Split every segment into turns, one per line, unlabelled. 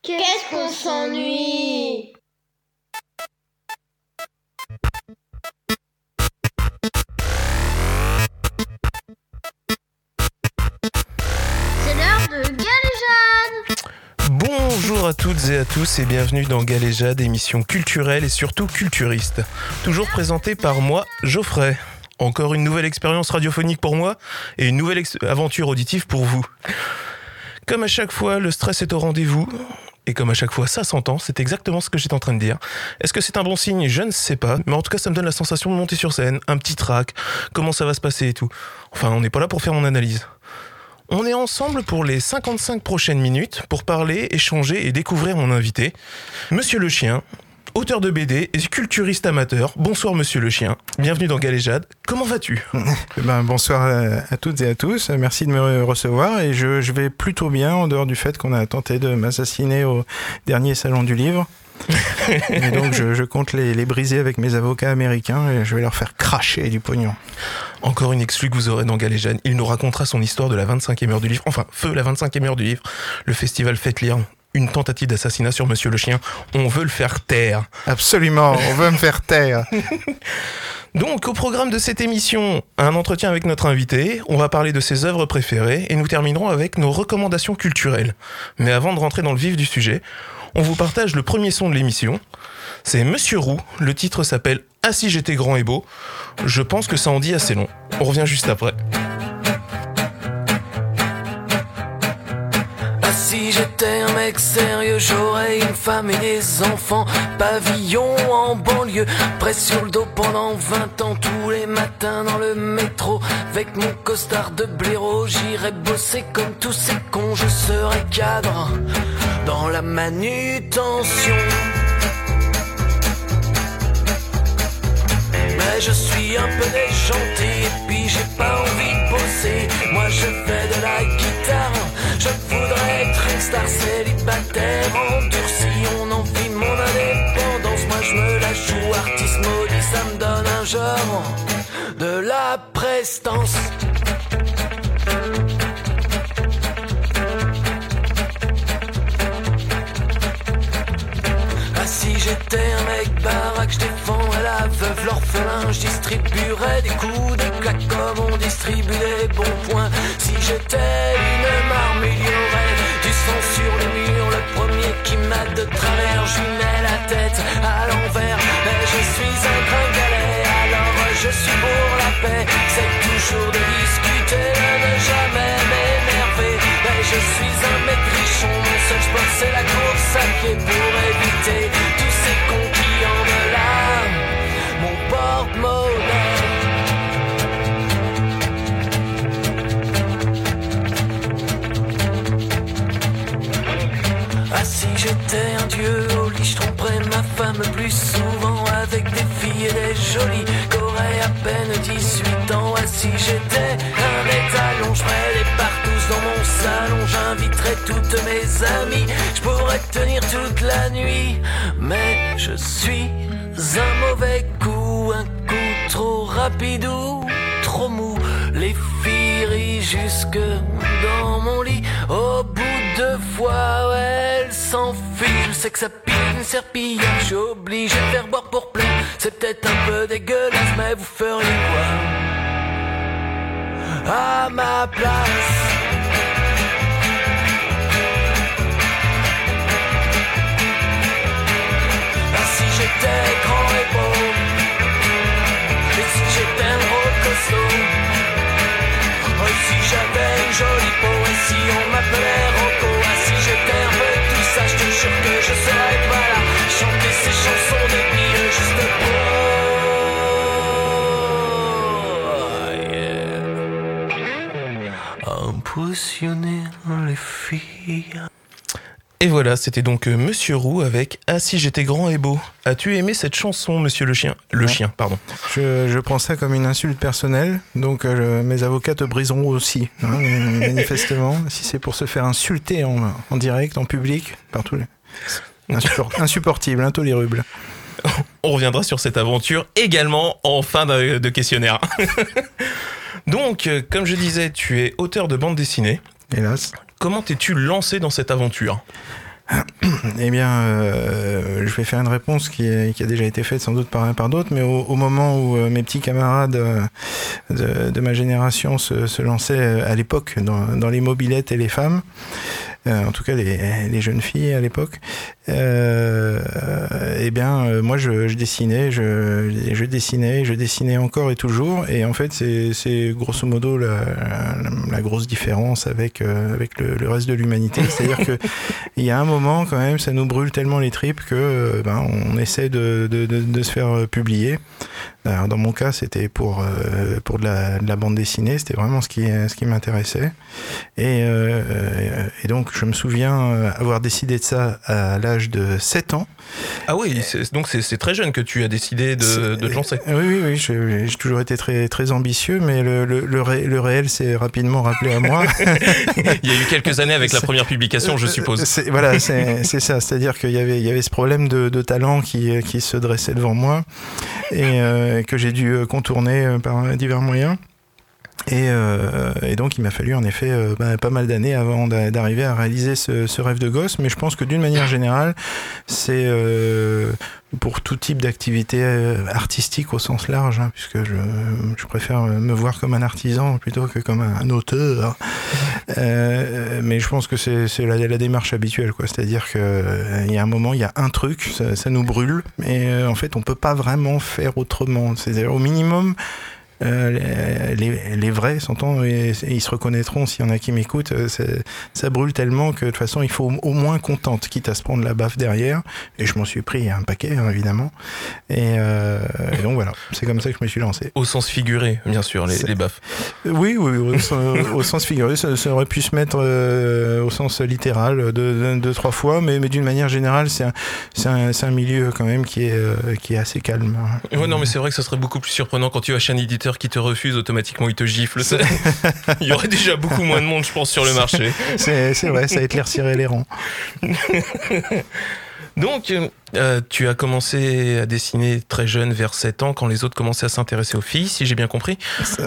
Qu'est-ce qu'on s'ennuie? C'est l'heure de Galéjade.
Bonjour à toutes et à tous et bienvenue dans Galéjade, émission culturelle et surtout culturiste. Toujours présentée par moi, Geoffrey. Encore une nouvelle expérience radiophonique pour moi et une nouvelle aventure auditive pour vous. Comme à chaque fois, le stress est au rendez-vous. Et comme à chaque fois, ça s'entend, c'est exactement ce que j'étais en train de dire. Est-ce que c'est un bon signe? Je ne sais pas, mais en tout cas, ça me donne la sensation de monter sur scène, un petit track, comment ça va se passer et tout. Enfin, on n'est pas là pour faire mon analyse. On est ensemble pour les 55 prochaines minutes pour parler, échanger et découvrir mon invité, Monsieur Le Chien, auteur de BD et culturiste amateur. Bonsoir Monsieur Le Chien, bienvenue dans Galéjade. Comment vas-tu ?
Bonsoir à toutes et à tous, merci de me recevoir et je vais plutôt bien en dehors du fait qu'on a tenté de m'assassiner au dernier salon du livre. Et donc je compte les briser avec mes avocats américains et je vais leur faire cracher du pognon.
Encore une exclue que vous aurez dans Galéjade. Il nous racontera son histoire de la 25e heure du livre, enfin feu la 25e heure du livre, le festival Faites Lire. Une tentative d'assassinat sur Monsieur Le Chien. On veut le faire taire.
Absolument, on veut me faire taire.
Donc, au programme de cette émission, un entretien avec notre invité, on va parler de ses œuvres préférées et nous terminerons avec nos recommandations culturelles. Mais avant de rentrer dans le vif du sujet, on vous partage le premier son de l'émission. C'est Monsieur Roux, le titre s'appelle « Ah si j'étais grand et beau ». Je pense que ça en dit assez long. On revient juste après.
Si j'étais un mec sérieux, j'aurais une femme et des enfants. Pavillon en banlieue, presse sur le dos pendant 20 ans. Tous les matins dans le métro, avec mon costard de blaireau, j'irais bosser comme tous ces cons. Je serais cadre dans la manutention. Mais je suis un peu déjanté et puis j'ai pas envie de bosser. Moi je fais de la guitare, je voudrais être une star célibataire endurci. On envie mon indépendance, moi je me la joue artiste maudit. Ça me donne un genre de la prestance. Si j'étais un mec baraque, je défendrais la veuve, l'orphelin, je distribuerais des coups de claque comme on distribue des bons points. Si j'étais une marme, il y aurait du sang sur le mur. Le premier qui m'a de travers, je lui mets la tête à l'envers. Mais je suis un gringalet, alors je suis pour la paix. C'est toujours de discuter, de ne jamais m'énerver. Mais je suis un mec riche, mon seul sport c'est la course à pied pour éviter tous ces cons qui en me lavent mon porte-monnaie. Ah si j'étais un dieu au lit, je tromperais ma femme plus souvent avec des filles et des jolies qu'auraient à peine 18 ans. Ah si j'étais un étalon, je ferais les partous dans mon salon. J'inviterais toutes mes amies, je pourrais tenir toute la nuit. Mais je suis un mauvais coup, un coup trop rapide ou trop mou. Les filles rient jusque dans mon lit. Au bout de 2 fois, ouais, elles s'enfuient. Je sais que ça pique une serpillière, je suis obligé de faire boire pour plein. C'est peut-être un peu dégueulasse, mais vous feriez quoi à ma place? J'étais grand et beau, et si j'étais un gros costaud, oh, si j'avais une jolie peau, et si on m'appelait Rocco, ah, si j'étais un peu tout ça, je te jure que je serais pas là, chanter ces chansons débiles juste pour impressionner les filles.
Et voilà, c'était donc Monsieur Roux avec « Ah si j'étais grand et beau ». As-tu aimé cette chanson, Monsieur Le Chien ? Le chien, pardon.
Je prends ça comme une insulte personnelle, donc mes avocats te briseront aussi, hein, manifestement, si c'est pour se faire insulter en direct, en public, partout. Insupportible, intolérable.
On reviendra sur cette aventure également en fin de questionnaire. Donc, comme je disais, tu es auteur de bande dessinée.
Hélas.
Comment t'es-tu lancé dans cette aventure ?
Eh bien, je vais faire une réponse qui a déjà été faite sans doute par d'autres, mais au moment où mes petits camarades de ma génération se lançaient à l'époque dans les mobylettes et les femmes, en tout cas les jeunes filles à l'époque, eh bien moi je dessinais, je dessinais encore et toujours, et en fait c'est grosso modo la grosse différence avec le reste de l'humanité, c'est-à-dire que il y a un moment quand même ça nous brûle tellement les tripes que on essaie de se faire publier. Alors, dans mon cas, c'était pour de la bande dessinée, c'était vraiment ce qui m'intéressait. Et donc, je me souviens avoir décidé de ça à l'âge de 7 ans.
Ah oui, donc c'est très jeune que tu as décidé de te lancer.
Oui, j'ai toujours été très, très ambitieux, mais le réel s'est rapidement rappelé à moi.
Il y a eu quelques années avec la première publication, je suppose.
Voilà, c'est ça. C'est-à-dire qu'il y avait ce problème de talent qui se dressait devant moi et que j'ai dû contourner par divers moyens. Et donc il m'a fallu en effet pas mal d'années avant d'arriver à réaliser ce rêve de gosse, mais je pense que d'une manière générale c'est pour tout type d'activité artistique au sens large, hein, puisque je préfère me voir comme un artisan plutôt que comme un auteur, mais je pense que c'est la démarche habituelle, quoi. C'est-à-dire qu'il y a un moment, il y a un truc, ça nous brûle, et en fait on peut pas vraiment faire autrement. C'est-à-dire au minimum les vrais s'entend, et ils se reconnaîtront s'il y en a qui m'écoutent, ça brûle tellement que de toute façon il faut au moins qu'on tente, quitte à se prendre la baffe derrière, et je m'en suis pris un paquet, hein, évidemment, et donc voilà, c'est comme ça que je me suis lancé.
Au sens figuré, bien sûr, les baffes.
Oui, au sens figuré, ça aurait pu se mettre au sens littéral deux, trois fois, mais d'une manière générale c'est un milieu quand même qui est assez calme.
Ouais, non, mais c'est vrai que ça serait beaucoup plus surprenant quand tu vas chez un éditeur qui te refuse, automatiquement il te gifle. Il y aurait déjà beaucoup moins de monde, je pense, sur le marché.
C'est vrai, ça éclaircirait les rangs.
Donc, tu as commencé à dessiner très jeune, vers 7 ans, quand les autres commençaient à s'intéresser aux filles, si j'ai bien compris.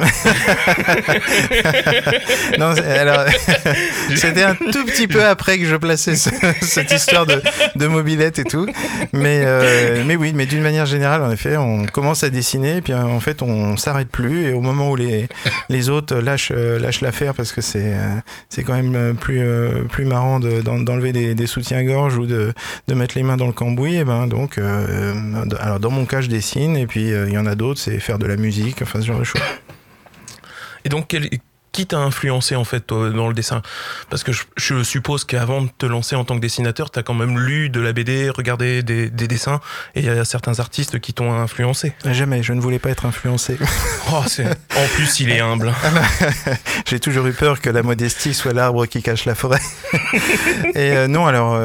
Non, alors, c'était un tout petit peu après que je plaçais cette histoire de mobilette et tout. Mais oui, mais d'une manière générale, en effet, on commence à dessiner, et puis en fait, on s'arrête plus. Et au moment où les autres lâchent l'affaire, parce que c'est quand même plus marrant d'enlever des soutiens-gorge ou de mettre les mains dans le cambouis, et donc alors dans mon cas je dessine, et puis il y en a d'autres, c'est faire de la musique, enfin ce genre de choses.
Et donc qui t'a influencé en fait dans le dessin? Parce que je suppose qu'avant de te lancer en tant que dessinateur, t'as quand même lu de la BD, regardé des dessins, et il y a certains artistes qui t'ont influencé.
Jamais, je ne voulais pas être influencé.
En plus, il est humble.
J'ai toujours eu peur que la modestie soit l'arbre qui cache la forêt. Et non, alors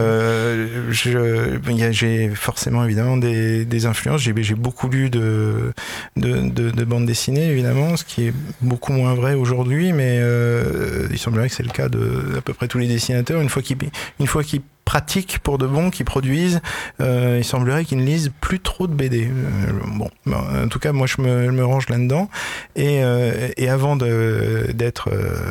j'ai forcément évidemment des influences. J'ai beaucoup lu de bandes dessinées, évidemment, ce qui est beaucoup moins vrai aujourd'hui, mais il semblerait que c'est le cas de à peu près tous les dessinateurs. Une fois qu'ils pratiquent pour de bon, qu'ils produisent, il semblerait qu'ils ne lisent plus trop de BD. En tout cas, moi je me range là-dedans, et avant d'être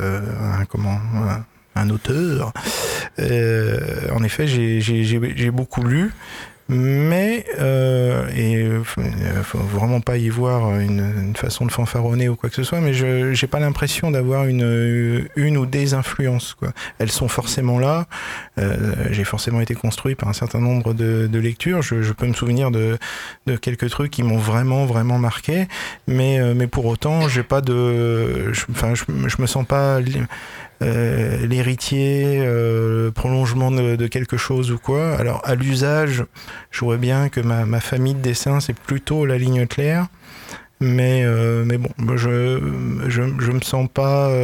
un auteur, en effet j'ai beaucoup lu. Mais faut vraiment pas y voir une façon de fanfaronner ou quoi que ce soit, mais j'ai pas l'impression d'avoir une ou des influences, quoi. Elles sont forcément là. J'ai forcément été construit par un certain nombre de lectures. Je peux me souvenir de quelques trucs qui m'ont vraiment vraiment marqué, mais pour autant j'ai pas je me sens pas l'héritier, prolongement de quelque chose ou quoi. Alors à l'usage, je vois bien que ma famille de dessin c'est plutôt la ligne claire, mais bon, je me sens pas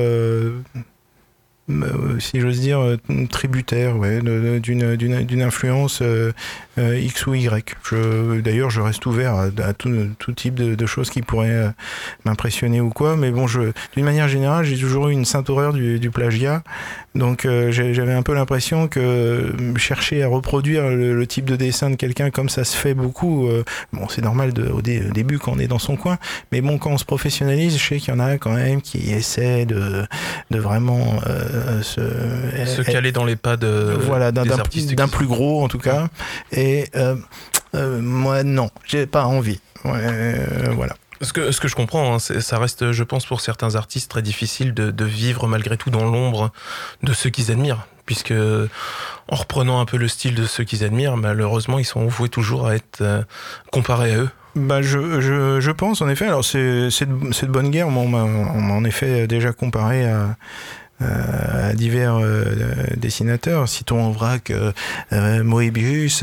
si j'ose dire tributaire, d'une influence X ou Y. D'ailleurs je reste ouvert à tout type de choses qui pourraient m'impressionner ou quoi, mais bon, d'une manière générale j'ai toujours eu une sainte horreur du plagiat, donc j'avais un peu l'impression que chercher à reproduire le type de dessin de quelqu'un comme ça se fait beaucoup, bon c'est normal au début quand on est dans son coin, mais bon quand on se professionnalise, je sais qu'il y en a quand même qui essaient de vraiment
se caler dans les pas
d'un plus gros en tout cas. Et moi non, j'ai pas envie. Voilà.
Ce que je comprends, hein, ça reste, je pense, pour certains artistes très difficile de vivre malgré tout dans l'ombre de ceux qu'ils admirent, puisque en reprenant un peu le style de ceux qu'ils admirent, malheureusement, ils sont voués toujours à être comparés à eux.
Bah je pense en effet. Alors c'est de bonne guerre. On m'a en effet déjà comparé à divers dessinateurs. Citons en vrac Moebius.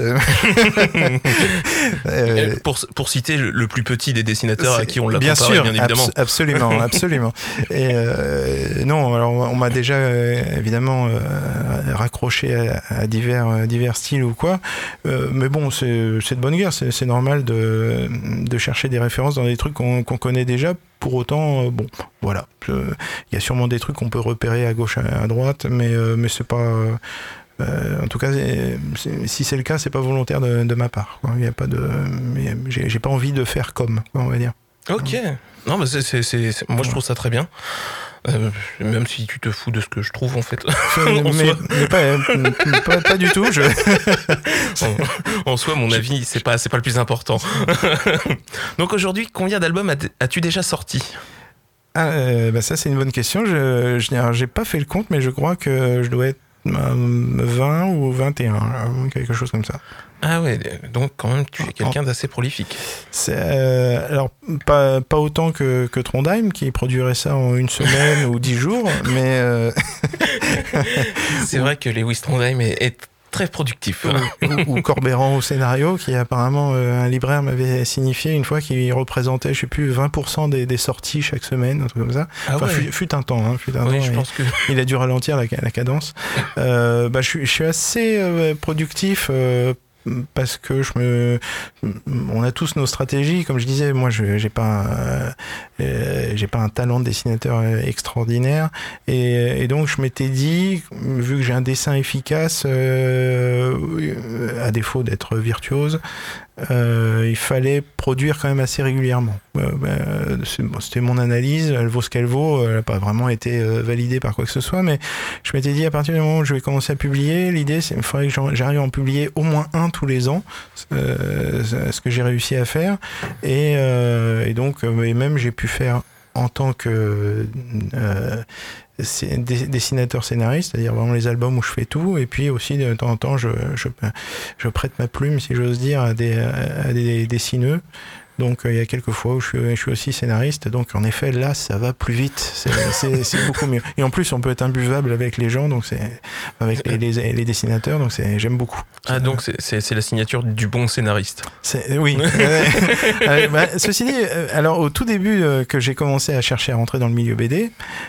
Pour citer le plus petit des dessinateurs à qui on l'a
bien
comparé,
sûr,
bien évidemment.
Absolument. Et non, alors on m'a déjà évidemment raccroché à divers styles ou quoi. Mais bon, c'est de bonne guerre. C'est normal de chercher des références dans des trucs qu'on connaît déjà. Pour autant, bon, voilà. Il y a sûrement des trucs qu'on peut repérer à gauche, à droite, mais c'est pas. En tout cas, si c'est le cas, c'est pas volontaire de ma part. Il y a pas de. J'ai pas envie de faire comme, on va dire.
Ok. Non, mais moi je trouve ça très bien. Même si tu te fous de ce que je trouve en fait.
Pas du tout.
En soi, mon avis, c'est pas le plus important. Donc aujourd'hui, combien d'albums as-tu déjà sorti ?
Ça c'est une bonne question. J'ai pas fait le compte, mais je crois que je dois être 20 ou 21, quelque chose comme ça.
Ah ouais, donc quand même tu es quelqu'un d'assez prolifique.
Alors pas autant que Trondheim qui produirait ça en une semaine ou 10 jours, mais
c'est vrai que Lewis Trondheim est très productif.
Ou Corbéran au scénario, qui apparemment un libraire m'avait signifié une fois qu'il représentait, je sais plus, 20% des sorties chaque semaine, un truc comme ça.
Ah ouais.
Fut un temps.
Oui, je pense que
il a dû ralentir la cadence. Je suis assez productif. Parce que on a tous nos stratégies, comme je disais. Moi, j'ai pas un talent de dessinateur extraordinaire, et donc je m'étais dit, vu que j'ai un dessin efficace, à défaut d'être virtuose, il fallait produire quand même assez régulièrement. C'était mon analyse, elle vaut ce qu'elle vaut, elle n'a pas vraiment été validée par quoi que ce soit, mais je m'étais dit, à partir du moment où je vais commencer à publier, l'idée c'est qu'il faudrait que j'arrive à en publier au moins un tous les ans, ce que j'ai réussi à faire, et donc même j'ai pu faire en tant que dessinateur scénariste, c'est-à-dire vraiment les albums où je fais tout, et puis aussi de temps en temps je prête ma plume, si j'ose dire, à des dessineux. Donc il y a quelques fois où je suis aussi scénariste, donc en effet là ça va plus vite, c'est beaucoup mieux. Et en plus on peut être imbuvable avec les gens, donc avec les dessinateurs, donc j'aime beaucoup.
Ah donc c'est la signature du bon scénariste.
Oui. Ceci dit, alors au tout début que j'ai commencé à chercher à rentrer dans le milieu BD,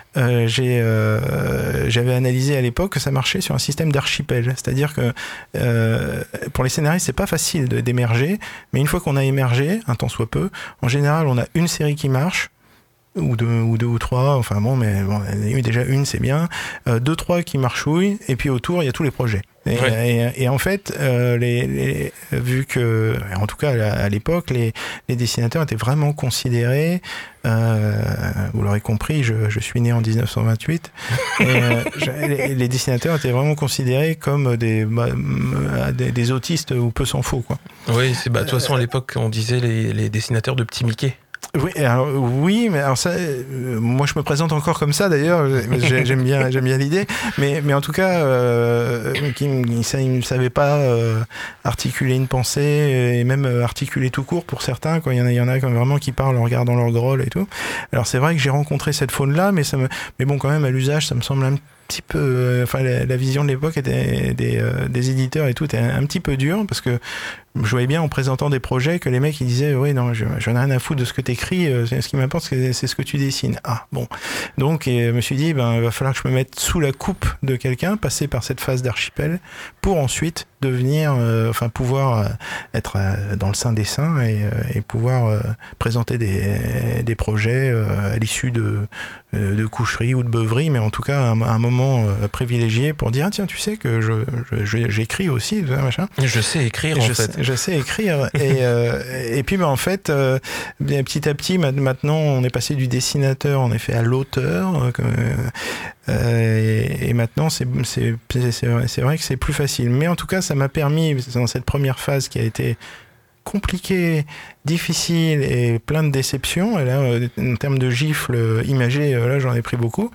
j'avais analysé à l'époque que ça marchait sur un système d'archipel, c'est-à-dire que pour les scénaristes c'est pas facile d'émerger, mais une fois qu'on a émergé, un temps soit peu, en général on a une série qui marche, ou deux ou trois, enfin bon, mais bon, déjà une c'est bien, 2-3 qui marchouillent, et puis autour il y a tous les projets. Et en fait, vu que, en tout cas à l'époque, les dessinateurs étaient vraiment considérés, vous l'aurez compris, je suis né en 1928, et les dessinateurs étaient vraiment considérés comme des autistes ou peu s'en faut, quoi.
Oui, de toute façon à l'époque on disait les dessinateurs de petits Mickey.
Oui, mais alors ça, moi je me présente encore comme ça d'ailleurs. J'aime bien l'idée, mais en tout cas, il ne savait pas articuler une pensée, et même articuler tout court pour certains. Quoi. Il y en a quand même vraiment qui parlent en regardant leur grolle et tout. Alors c'est vrai que j'ai rencontré cette faune-là, mais bon, quand même à l'usage, ça me semble un petit peu, la vision de l'époque était des éditeurs et tout était un petit peu dur, parce que je voyais bien en présentant des projets que les mecs ils disaient oui non j'en ai rien à foutre de ce que t'écris, ce qui m'importe c'est ce que tu dessines. Ah bon, donc je me suis dit il va falloir que je me mette sous la coupe de quelqu'un, passer par cette phase d'archipel pour ensuite devenir pouvoir être dans le sein des saints et pouvoir présenter des projets à l'issue de coucherie ou de beuverie, mais en tout cas un moment privilégié pour dire tiens tu sais que j'écris aussi machin.
Je sais écrire
je sais écrire et puis en fait petit à petit maintenant on est passé du dessinateur en effet à l'auteur, Et maintenant, c'est vrai que c'est plus facile. Mais en tout cas, ça m'a permis, dans cette première phase qui a été compliqué, difficile et plein de déceptions. Et là, en termes de gifles imagées, là, j'en ai pris beaucoup.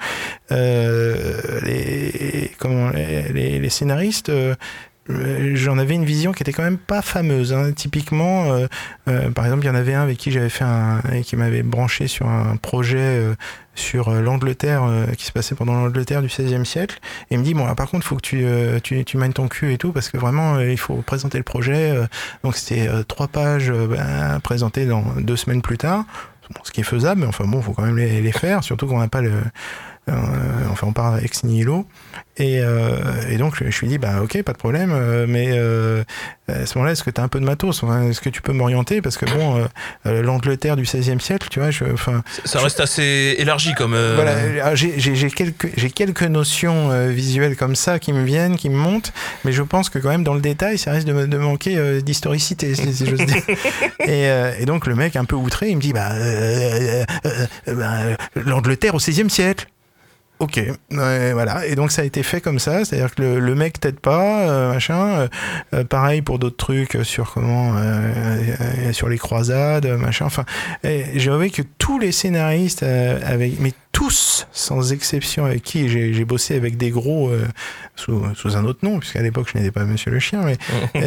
Les scénaristes, j'en avais une vision qui était quand même pas fameuse. Hein. Typiquement, par exemple, il y en avait un avec qui j'avais fait qui m'avait branché sur un projet sur l'Angleterre, qui se passait pendant l'Angleterre du XVIe siècle. Et il me dit, bon, par contre, il faut que tu mannes ton cul et tout, parce que vraiment, il faut présenter le projet. Donc, c'était 3 pages présentées dans 2 semaines plus tard. Bon, ce qui est faisable, mais enfin bon, il faut quand même les faire, surtout qu'on n'a pas le... enfin, on part ex nihilo. Et donc, je lui dis, bah ok, pas de problème, mais à ce moment-là, est-ce que tu as un peu de matos? Enfin, est-ce que tu peux m'orienter? Parce que bon, l'Angleterre du XVIe siècle, tu vois,
ça reste assez élargi comme...
Voilà, j'ai quelques notions visuelles comme ça qui me viennent, qui me montent, mais je pense que quand même, dans le détail, ça risque de manquer d'historicité, si j'ose dire. Et donc, le mec, un peu outré, il me dit, l'Angleterre au XVIe siècle. Ok, voilà. Et donc ça a été fait comme ça, c'est-à-dire que le mec t'aide pas, machin. Pareil pour d'autres trucs sur sur les croisades, machin. Enfin, j'ai trouvé que tous les scénaristes, mais tous, sans exception, avec qui j'ai bossé avec des gros sous un autre nom, puisqu'à l'époque je n'étais pas Monsieur le Chien, mais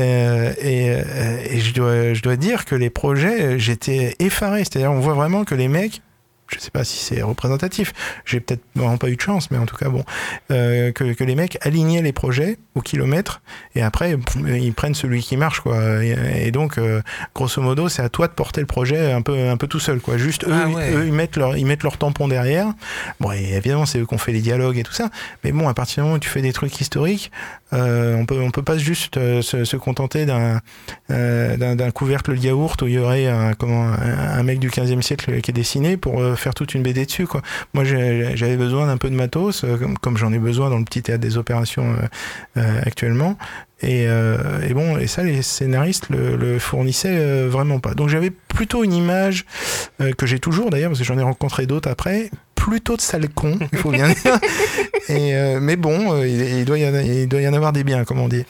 et je dois dire que les projets, j'étais effaré. C'est-à-dire, on voit vraiment que les mecs, je sais pas si c'est représentatif, j'ai peut-être vraiment pas eu de chance, mais en tout cas bon, que les mecs alignaient les projets au kilomètre et après ils prennent celui qui marche, quoi. Et donc grosso modo, c'est à toi de porter le projet un peu tout seul, quoi. Juste eux ils mettent leur tampon derrière. Bon, et évidemment c'est eux qui ont fait les dialogues et tout ça, mais bon, à partir du moment où tu fais des trucs historiques, on peut pas juste se contenter d'un couvercle de yaourt où il y aurait un mec du 15e siècle qui est dessiné pour faire toute une BD dessus, quoi. Moi, j'avais besoin d'un peu de matos, comme j'en ai besoin dans le petit théâtre des opérations actuellement. Et bon, et ça, les scénaristes le fournissaient vraiment pas. Donc, j'avais plutôt une image que j'ai toujours d'ailleurs, parce que j'en ai rencontré d'autres après, plutôt de sale con, il faut bien dire. Mais bon, il doit y en avoir des biens, comme on dit.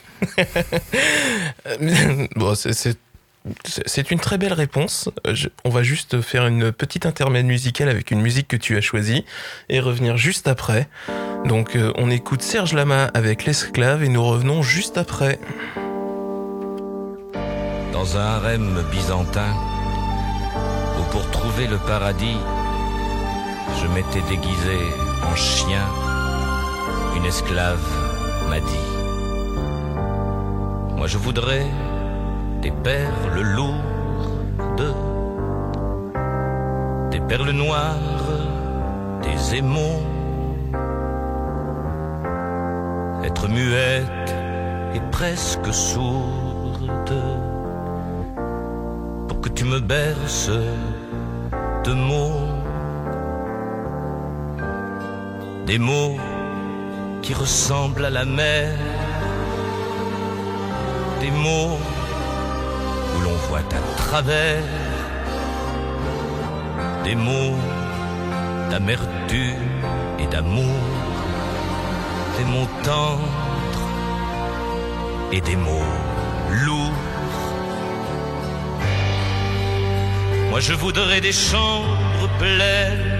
Bon, c'est une très belle réponse. On va juste faire une petite intermède musicale avec une musique que tu as choisie et revenir juste après. Donc on écoute Serge Lama avec L'Esclave et nous revenons juste après.
Dans un harem byzantin où pour trouver le paradis je m'étais déguisé en chien, une esclave m'a dit: moi je voudrais des perles lourdes, des perles noires, des émaux, être muette et presque sourde, pour que tu me berces de mots, des mots qui ressemblent à la mer, des mots où l'on voit à travers, des mots d'amertume et d'amour, des mots tendres et des mots lourds. Moi je voudrais des chambres pleines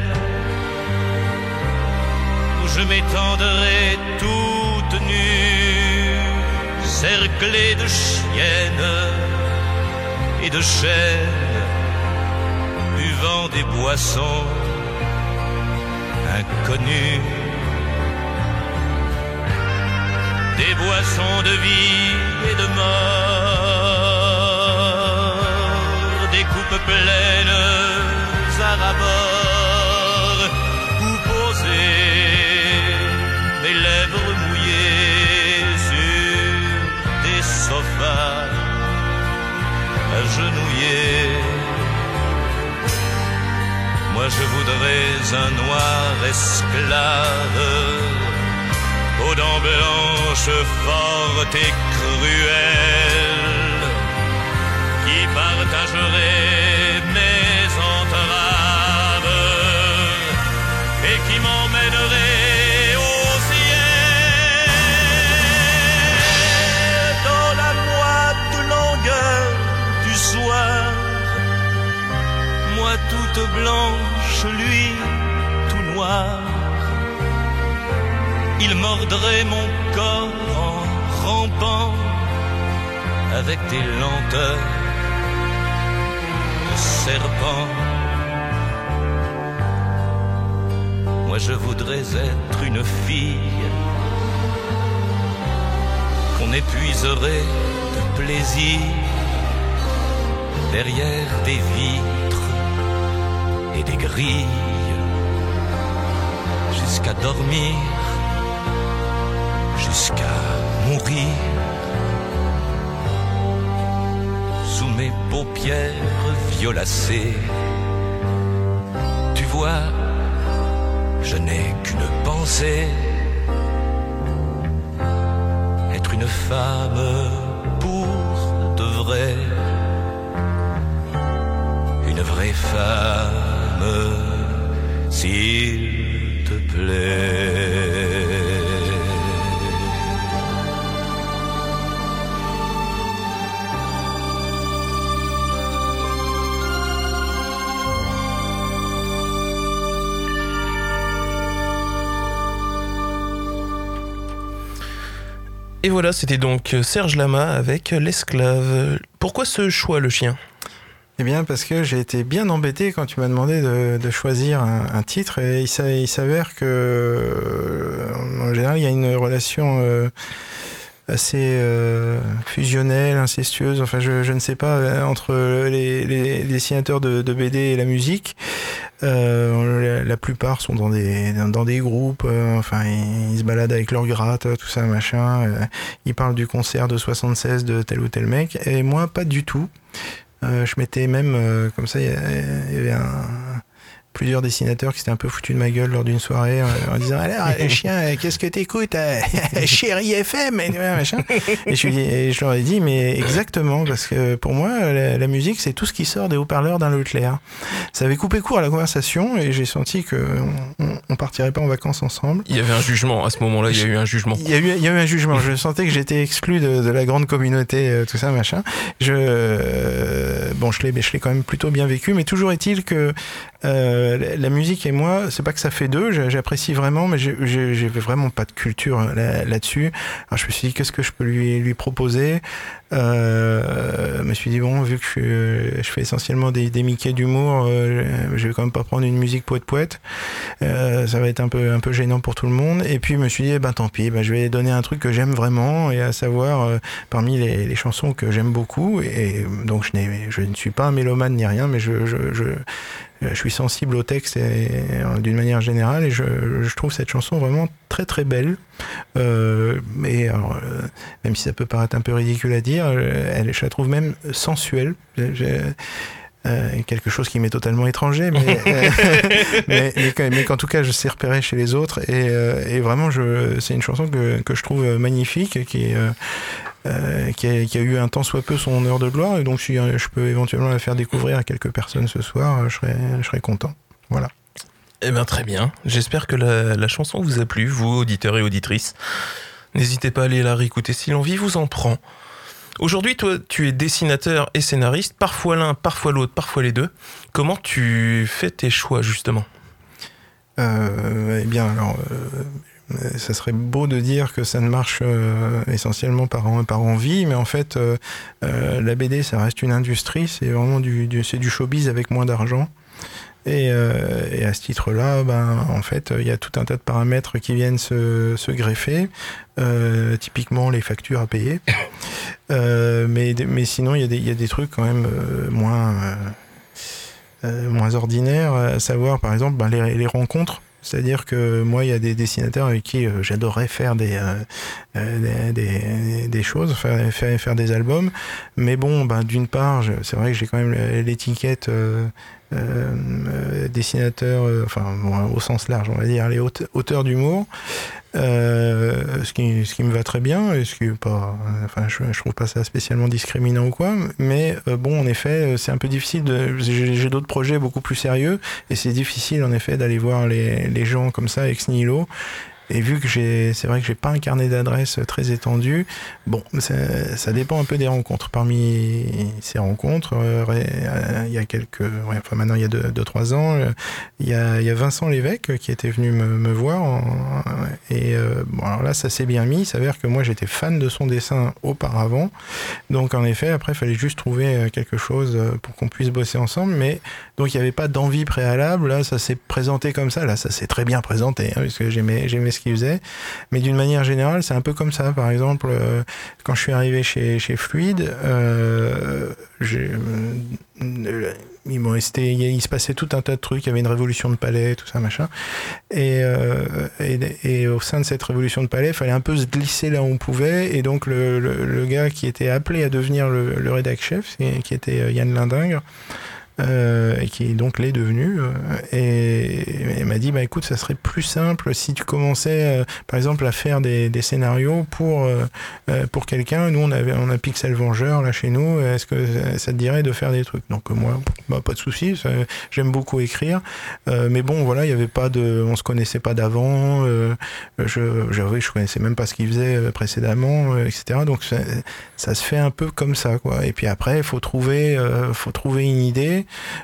où je m'étendrai toute nue, cerclée de chiennes et de chênes, buvant des boissons inconnues, des boissons de vie et de mort, des coupes pleines à rabord, où poser mes lèvres mouillées sur des sofas agenouillés. Moi je voudrais un noir esclave aux dents blanches fortes et cruelles, qui partagerait mes entraves et qui m'emmènerait au blanche, lui tout noir. Il mordrait mon corps en rampant avec des lenteurs de serpent. Moi je voudrais être une fille qu'on épuiserait de plaisir derrière des vitres et des grilles jusqu'à dormir, jusqu'à mourir. Sous mes paupières violacées, tu vois, je n'ai qu'une pensée, être une femme pour de vrai, une vraie femme, s'il te plaît.
Et voilà, c'était donc Serge Lama avec L'esclave. Pourquoi ce choix, le chien ?
Eh bien, parce que j'ai été bien embêté quand tu m'as demandé de choisir un titre, et il s'avère que, en général, il y a une relation assez fusionnelle, incestueuse, enfin je ne sais pas, entre les dessinateurs de BD et la musique. La plupart sont dans des groupes, enfin ils se baladent avec leur gratte, tout ça machin, ils parlent du concert de 76 de tel ou tel mec, et moi pas du tout. Je m'étais même, comme ça, il y avait plusieurs dessinateurs qui s'étaient un peu foutus de ma gueule lors d'une soirée en disant alors chien, qu'est-ce que t'écoutes, Chérie FM et machin. Et je leur ai dit mais exactement, parce que pour moi la musique c'est tout ce qui sort des haut-parleurs d'un Leclerc. Ça avait coupé court à la conversation et j'ai senti que on partirait pas en vacances ensemble.
Il y avait un jugement à ce moment-là, il y a eu un jugement.
Il y a eu un jugement. Je sentais que j'étais exclu de la grande communauté, tout ça machin. Je l'ai quand même plutôt bien vécu, mais toujours est-il que la musique et moi, c'est pas que ça fait deux, j'apprécie vraiment, mais j'ai vraiment pas de culture là-dessus. Alors je me suis dit, qu'est-ce que je peux lui proposer ? Je me suis dit, bon, vu que je fais essentiellement des Mickey d'humour, je vais quand même pas prendre une musique poète. Ça va être un peu gênant pour tout le monde. Et puis je me suis dit, tant pis, je vais donner un truc que j'aime vraiment, et à savoir, parmi les chansons que j'aime beaucoup, et donc je ne suis pas un mélomane ni rien, mais je suis sensible au texte d'une manière générale, et je trouve cette chanson vraiment très très belle. Mais alors, même si ça peut paraître un peu ridicule à dire, je la trouve même sensuelle. Quelque chose qui m'est totalement étranger, mais qu'en tout cas je sais repérer chez les autres, et vraiment c'est une chanson que je trouve magnifique, qui a eu un tant soit peu son heure de gloire, et donc si je peux éventuellement la faire découvrir à quelques personnes ce soir, je serais content. Voilà.
Eh bien très bien, j'espère que la chanson vous a plu, vous auditeurs et auditrices. N'hésitez pas à aller la réécouter si l'envie vous en prend. Aujourd'hui, toi, tu es dessinateur et scénariste, parfois l'un, parfois l'autre, parfois les deux. Comment tu fais tes choix, justement ?
Eh bien, alors, ça serait beau de dire que ça ne marche essentiellement par envie, mais en fait, la BD, ça reste une industrie, c'est vraiment c'est du showbiz avec moins d'argent. Et à ce titre-là, en fait, il y a tout un tas de paramètres qui viennent se greffer. Typiquement les factures à payer. Mais sinon, il y a des trucs quand même moins ordinaires, à savoir par exemple les rencontres. C'est-à-dire que moi, il y a des dessinateurs avec qui j'adorerais faire des choses, faire des albums. Mais bon, d'une part, c'est vrai que j'ai quand même l'étiquette dessinateur, au sens large, on va dire, les auteurs d'humour. Ce qui me va très bien, et ce qui est pas, je trouve pas ça spécialement discriminant ou quoi, mais en effet, c'est un peu difficile j'ai d'autres projets beaucoup plus sérieux, et c'est difficile en effet d'aller voir les gens comme ça ex nihilo, Et vu que c'est vrai que j'ai pas un carnet d'adresses très étendu, bon, ça dépend un peu des rencontres. Parmi ces rencontres, il y a maintenant il y a 2-3 ans, il y a Vincent Lévesque qui était venu me voir, bon, alors là ça s'est bien mis. Il s'avère que moi j'étais fan de son dessin auparavant, donc en effet après il fallait juste trouver quelque chose pour qu'on puisse bosser ensemble, mais donc il n'y avait pas d'envie préalable. Là ça s'est présenté comme ça, là ça s'est très bien présenté, hein, parce que j'aimais ce qu'il faisait, mais d'une manière générale c'est un peu comme ça. Par exemple, quand je suis arrivé chez Fluide, il se passait tout un tas de trucs, il y avait une révolution de palais, tout ça machin, et au sein de cette révolution de palais il fallait un peu se glisser là où on pouvait, et donc le gars qui était appelé à devenir le rédac chef, qui était Yann Lindingre, et qui donc l'est devenu, et il m'a dit écoute, ça serait plus simple si tu commençais par exemple à faire des scénarios pour quelqu'un. Nous on a Pixel Vengeur là chez nous, est-ce que ça te dirait de faire des trucs? Donc moi pas de souci, j'aime beaucoup écrire, mais bon voilà, il y avait pas on se connaissait pas d'avant, je connaissais même pas ce qu'il faisait précédemment, etc. Donc ça se fait un peu comme ça, quoi. Et puis après il faut trouver une idée,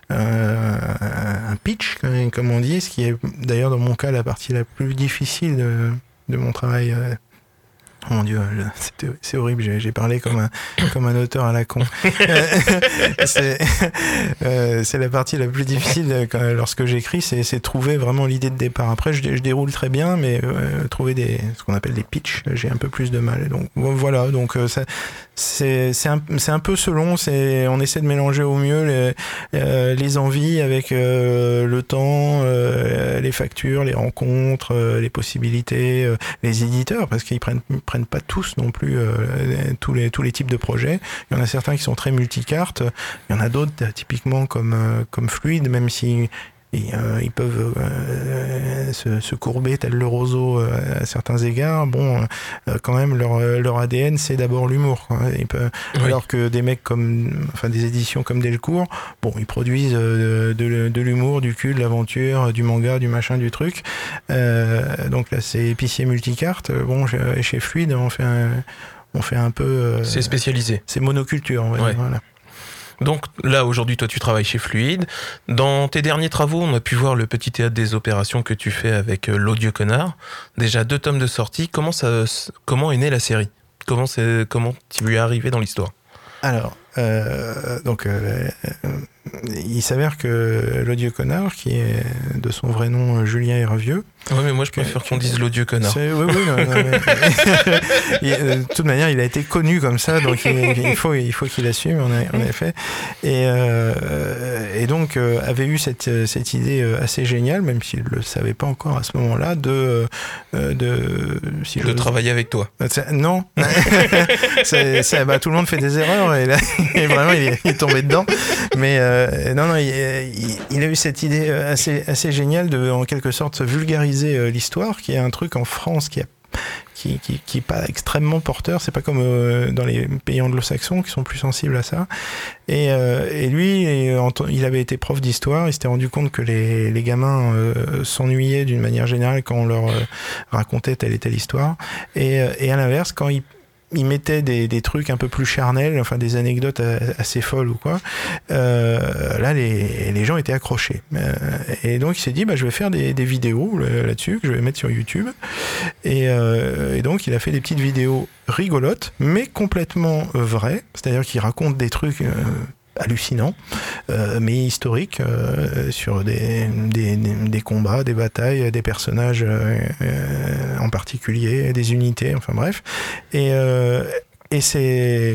un pitch comme on dit, ce qui est d'ailleurs dans mon cas la partie la plus difficile de mon travail. Oh mon Dieu, c'est horrible, j'ai parlé comme un auteur à la con. C'est la partie la plus difficile lorsque j'écris, c'est trouver vraiment l'idée de départ. Après je déroule très bien, mais trouver ce qu'on appelle des pitchs, j'ai un peu plus de mal. Donc voilà, donc c'est un peu selon, on essaie de mélanger au mieux les envies avec le temps, les factures, les rencontres, les possibilités, les éditeurs, parce qu'ils prennent pas tous non plus tous les types de projets. Il y en a certains qui sont très multicartes, il y en a d'autres typiquement comme Fluide, même si ils peuvent se courber tel le roseau à certains égards. Bon, quand même leur ADN c'est d'abord l'humour, quoi. Oui. Alors que des mecs des éditions comme Delcourt, bon, ils produisent de l'humour, du cul, de l'aventure, du manga, du machin, du truc. Donc là c'est épicier multicarte. Bon, chez Fluide on fait un peu.
C'est spécialisé.
C'est monoculture, on va dire, voilà.
Donc là, aujourd'hui, toi, tu travailles chez Fluide. Dans tes derniers travaux, on a pu voir le petit théâtre des opérations que tu fais avec L'Odieux Connard. Déjà 2 tomes de sortie. Comment est née la série? Comment tu lui es arrivé dans l'histoire?
Alors, il s'avère que L'Odieux Connard, qui est de son vrai nom Julien Hervieux.
Ouais, mais moi je préfère qu'on dise L'Odieux Connard.
Oui, de toute manière, il a été connu comme ça, donc il faut qu'il assume, en effet. Et donc, avait eu cette idée assez géniale, même s'il ne le savait pas encore à ce moment-là, de
travailler avec toi.
Non. Tout le monde fait des erreurs, et là, vraiment, il est tombé dedans. Mais non, il a eu cette idée assez géniale de, en quelque sorte, vulgariser l'histoire, qui est un truc en France qui est pas extrêmement porteur. C'est pas comme dans les pays anglo-saxons qui sont plus sensibles à ça. Et lui, il avait été prof d'histoire. Il s'était rendu compte que les gamins s'ennuyaient d'une manière générale quand on leur racontait telle et telle histoire. Et à l'inverse, quand il mettait des trucs un peu plus charnels, enfin des anecdotes assez folles ou quoi, là les gens étaient accrochés, et donc il s'est dit je vais faire des vidéos là-dessus que je vais mettre sur YouTube, et donc il a fait des petites vidéos rigolotes mais complètement vraies, c'est-à-dire qu'il raconte des trucs hallucinant, mais historique, sur des combats, des batailles, des personnages en particulier, des unités, enfin bref. Et c'est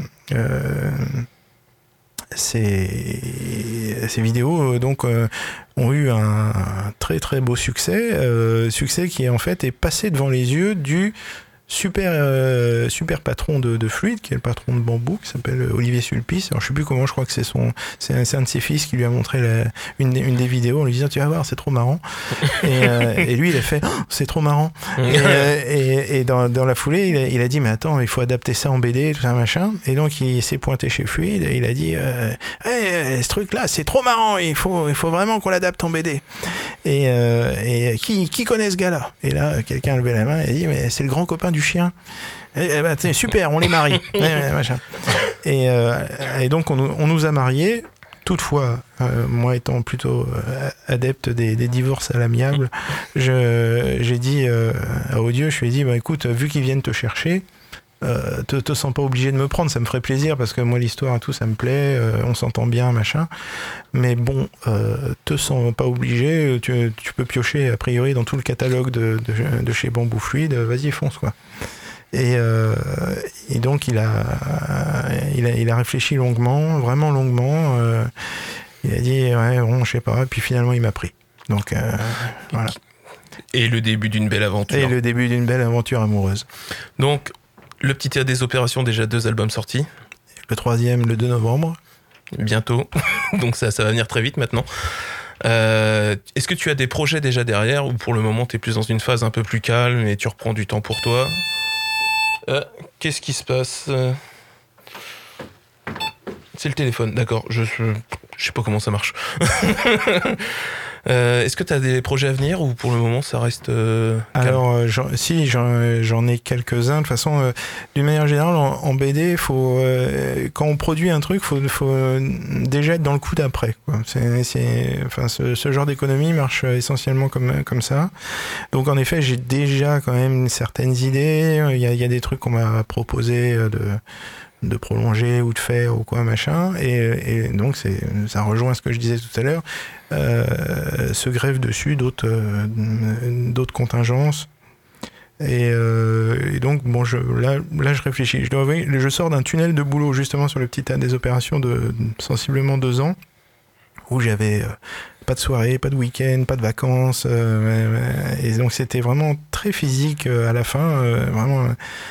ces vidéos donc ont eu un très très beau succès qui en fait est passé devant les yeux du super patron de Fluide, qui est le patron de Bambou, qui s'appelle Olivier Sulpice. Alors je sais plus comment, je crois que c'est un de ses fils qui lui a montré une des vidéos en lui disant tu vas voir, c'est trop marrant. Et lui il a fait c'est trop marrant. Et dans la foulée il a dit mais attends, il faut adapter ça en BD, tout ça machin. Et donc il s'est pointé chez Fluide et il a dit ce truc là c'est trop marrant, il faut vraiment qu'on l'adapte en BD. Et qui connaît ce gars-là? Et là quelqu'un a levé la main et a dit mais c'est le grand copain du chien. C'est super, on les marie. Machin. Et donc on nous a mariés. Toutefois, moi étant plutôt adepte des divorces à l'amiable, j'ai dit à Odieux, je lui ai dit écoute, vu qu'ils viennent te chercher, te sens pas obligé de me prendre, ça me ferait plaisir parce que moi l'histoire et tout ça me plaît, on s'entend bien machin, mais bon, te sens pas obligé, tu peux piocher a priori dans tout le catalogue de chez Bambou Fluide, vas-y fonce quoi. Et donc il a réfléchi longuement, vraiment longuement, il a dit ouais bon je sais pas, et puis finalement il m'a pris, donc voilà.
Et le début d'une belle aventure.
Et le début d'une belle aventure amoureuse.
Donc le petit théâtre des opérations, déjà 2 albums sortis.
Le 3e, le 2 novembre.
Bientôt. Donc ça va venir très vite maintenant. Est-ce que tu as des projets déjà derrière ou pour le moment tu es plus dans une phase un peu plus calme et tu reprends du temps pour toi? Qu'est-ce qui se passe? C'est le téléphone, d'accord. Je sais pas comment ça marche. Est-ce que tu as des projets à venir ou pour le moment ça reste calme?
Alors j'en ai quelques-uns. De toute façon, d'une manière générale, en BD, quand on produit un truc, faut déjà être dans le coup d'après, quoi. Ce genre d'économie marche essentiellement comme ça. Donc en effet, j'ai déjà quand même certaines idées. Il y a des trucs qu'on m'a proposé de prolonger ou de faire ou quoi machin, et donc ça rejoint ce que je disais tout à l'heure, se greffent dessus d'autres contingences, et donc bon là je réfléchis, je dois avouer, je sors d'un tunnel de boulot justement sur le petit théâtre des opérations de sensiblement 2 ans où j'avais pas de soirée, pas de week-end, pas de vacances, et donc c'était vraiment très physique à la fin, vraiment,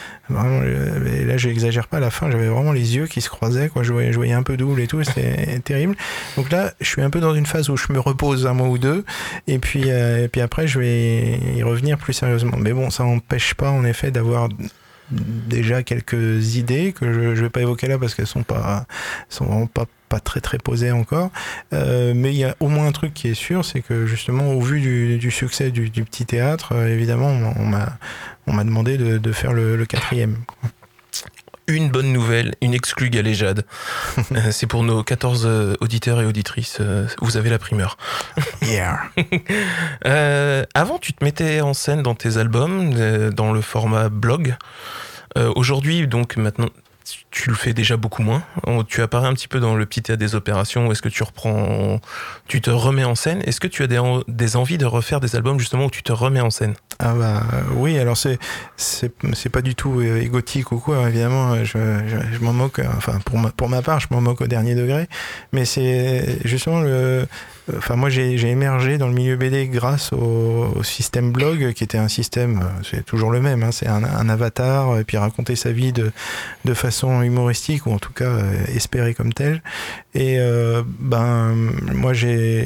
et là j'exagère pas, à la fin j'avais vraiment les yeux qui se croisaient, quoi. Je voyais un peu double et tout, c'était terrible. Donc là je suis un peu dans une phase où je me repose un mois ou 2 et puis après je vais y revenir plus sérieusement, mais bon ça n'empêche pas en effet d'avoir déjà quelques idées que je vais pas évoquer là parce qu'elles sont vraiment pas très très posées encore, mais il y a au moins un truc qui est sûr, c'est que justement au vu du succès du petit théâtre, évidemment on m'a demandé de faire le 4e.
Une bonne nouvelle, une exclue galéjade. C'est pour nos 14 auditeurs et auditrices, vous avez la primeur.
Yeah.
Avant, tu te mettais en scène dans tes albums, dans le format blog. Aujourd'hui, donc maintenant, tu le fais déjà beaucoup moins. Tu apparais un petit peu dans le petit théâtre des opérations. Est-ce que tu te remets en scène? Est-ce que tu as des envies de refaire des albums justement où tu te remets en scène?
Ah bah oui, alors c'est pas du tout égotique ou quoi, évidemment, je m'en moque, enfin pour ma part je m'en moque au dernier degré, mais c'est justement moi j'ai émergé dans le milieu BD grâce au système blog, qui était un système, c'est toujours le même, hein, c'est un avatar, et puis raconter sa vie de façon humoristique, ou en tout cas espérée comme telle. Et moi j'ai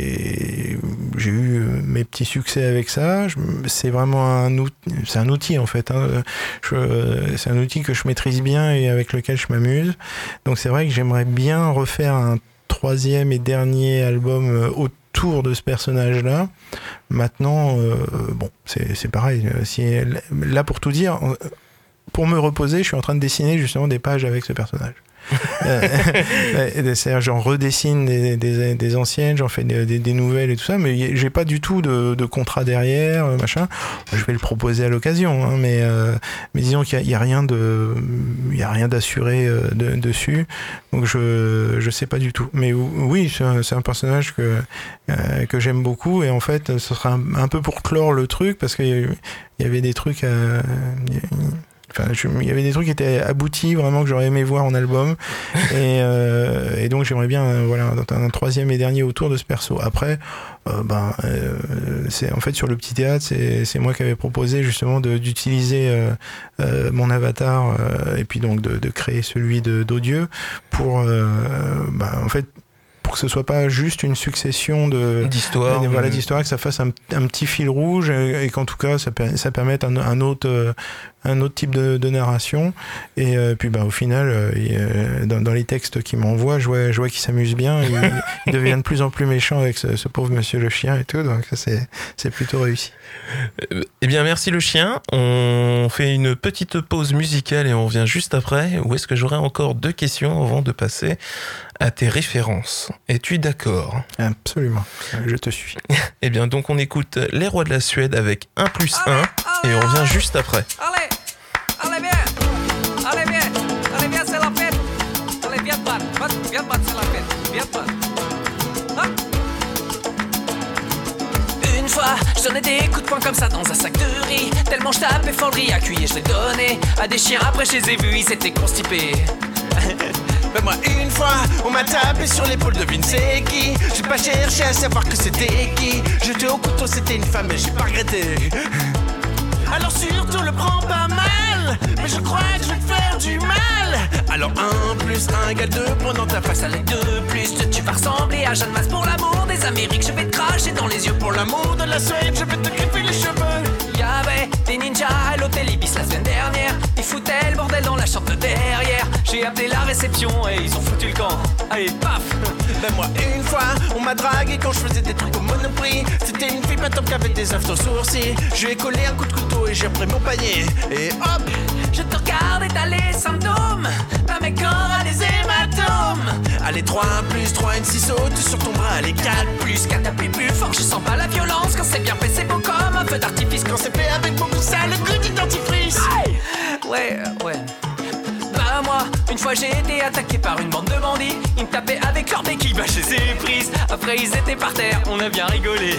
eu mes petits succès avec ça. C'est vraiment un outil en fait, hein. C'est un outil que je maîtrise bien et avec lequel je m'amuse. Donc c'est vrai que j'aimerais bien refaire un 3e et dernier album autour de ce personnage-là. Maintenant, c'est pareil. Là, pour tout dire, pour me reposer, je suis en train de dessiner justement des pages avec ce personnage. C'est-à-dire, j'en redessine des anciennes, j'en fais des nouvelles et tout ça, mais j'ai pas du tout de contrat derrière, machin. Je vais le proposer à l'occasion, hein, mais disons qu'il y a rien d'assuré dessus, donc je sais pas du tout. Mais oui, c'est un personnage que j'aime beaucoup, et en fait, ce sera un peu pour clore le truc, parce qu'il y avait des trucs il y avait des trucs qui étaient aboutis, vraiment, que j'aurais aimé voir en album. Et donc, j'aimerais bien, un troisième et dernier autour de ce perso. Après, c'est en fait sur le petit théâtre, c'est moi qui avais proposé justement d'utiliser mon avatar et puis donc de créer celui d'Odieux pour en fait pour que ce soit pas juste une succession
d'histoires,
d'histoires, que ça fasse un petit fil rouge et qu'en tout cas ça permette un autre type de narration. Et puis au final, dans les textes qu'il m'envoie, je vois qu'il s'amuse bien. Il devient de plus en plus méchant avec ce pauvre monsieur le chien et tout. Donc c'est plutôt réussi.
Eh bien, merci le chien. On fait une petite pause musicale et on revient juste après. Où est-ce que j'aurai encore 2 questions avant de passer à tes références? Es-tu d'accord?
Absolument, je te suis.
Eh bien, donc on écoute Les Rois de la Suède avec 1+1 et on revient juste après.
Allez bien, c'est la fête. Allez, viens te battre, c'est la fête. Viens te battre. Une fois, je donnais des coups de poing comme ça dans un sac de riz. Tellement je tapais fort le riz à cuire, je l'ai donné à des chiens. Après, je les ai vus, ils étaient constipés.
Moi une fois, on m'a tapé sur l'épaule, devine c'est qui. J'ai pas cherché à savoir que c'était qui. J'étais au couteau, c'était une femme et j'ai pas regretté. Alors surtout le prends pas mal, mais je crois que je vais te faire du mal. Alors 1+1 égale 2, pendant ta face avec 2+2, tu vas ressembler à Jeanne Masse pour l'amour des Amériques. Je vais te cracher dans les yeux pour l'amour de la Suède, je vais te griffer les cheveux.
Y'avait des ninjas à l'hôtel Ibis la semaine dernière. Ils foutaient le bordel dans la chambre de derrière. J'ai appelé la réception et ils ont foutu le camp. Allez, paf.
Moi une fois, on m'a dragué quand je faisais des trucs au Monoprix. C'était une fille pas top qu'avec des aftes aux sourcils. Je lui ai collé un coup de couteau et j'ai repris mon panier. Et hop,
je te regarde et t'as les symptômes d'un mec corps a des hématomes.
Allez 3+3, une 6 saute sur ton bras. Allez 4+4,
taper plus fort, je sens pas la violence. Quand c'est bien fait, c'est beau comme un feu d'artifice.
Quand c'est fait avec beaucoup de sale, le goût du dentifrice.
Ouais. Bah moi, une fois j'ai été attaqué par une bande de bandits. Ils me tapaient avec leur béquille, bah je les ai prises. Après ils étaient par terre, on a bien rigolé.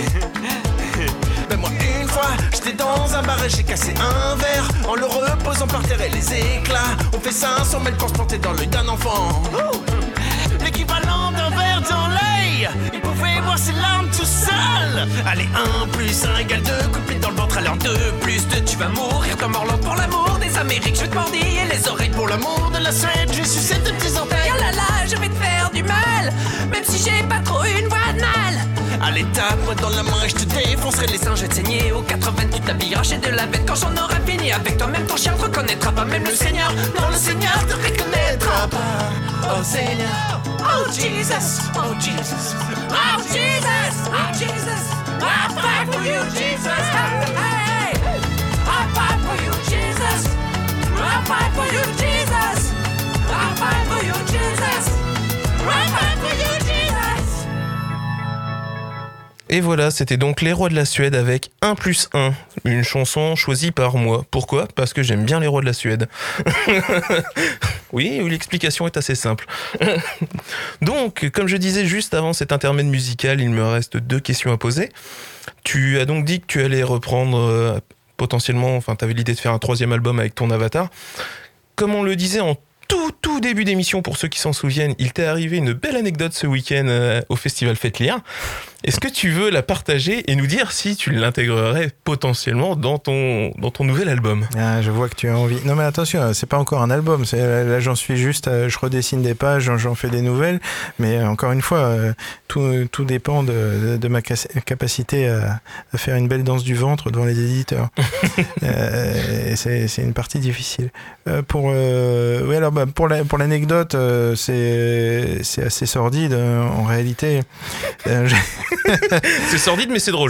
Ben moi une fois, j'étais dans un bar et j'ai cassé un verre en le reposant par terre et les éclats ont fait 500 mètres pour se planter dans l'œil d'un enfant. L'équivalent d'un verre dans l'œil, il pouvait voir ses larmes tout seul. Allez 1+1 égale 2, coup de pied dans le ventre. Alors 2+2, tu vas mourir comme Orlando pour l'amour des Amériques. Je vais te mordiller les oreilles pour l'amour de la Suède. Je vais sucer tes petits orteils.
Oh là là, je vais te faire du mal, même si j'ai pas trop une voix de mal.
Allez tape-moi dans la main et je te défoncerai les seins.
Je vais te saigner aux 80, tu t'habilleras chez de la bête. Quand j'en aurai fini avec toi, même ton chien te reconnaîtra pas. Même le Seigneur, non le Seigneur te reconnaîtra pas.
Oh Seigneur, oh Jesus, oh Jesus,
oh Jesus, oh Jesus, I fight for you Jesus. Hey, I fight for you Jesus, I fight for you Jesus, I fight for you Jesus, I fight for you Jesus.
Et voilà, c'était donc Les Rois de la Suède avec 1+1, une chanson choisie par moi. Pourquoi ? Parce que j'aime bien Les Rois de la Suède. Oui, l'explication est assez simple. Donc, comme je disais juste avant cet intermède musical, il me reste 2 questions à poser. Tu as donc dit que tu allais reprendre potentiellement, enfin, tu avais l'idée de faire un 3e album avec ton avatar. Comme on le disait en tout début d'émission, pour ceux qui s'en souviennent, il t'est arrivé une belle anecdote ce week-end au festival Faites Lire. Est-ce que tu veux la partager et nous dire si tu l'intégrerais potentiellement dans ton nouvel album ?
Ah, je vois que tu as envie. Non mais attention, c'est pas encore un album. Là, j'en suis juste, je redessine des pages, j'en fais des nouvelles. Mais encore une fois, tout dépend de ma capacité à faire une belle danse du ventre devant les éditeurs. Et c'est une partie difficile. Pour l'anecdote, c'est assez sordide en réalité.
C'est sordide mais c'est drôle.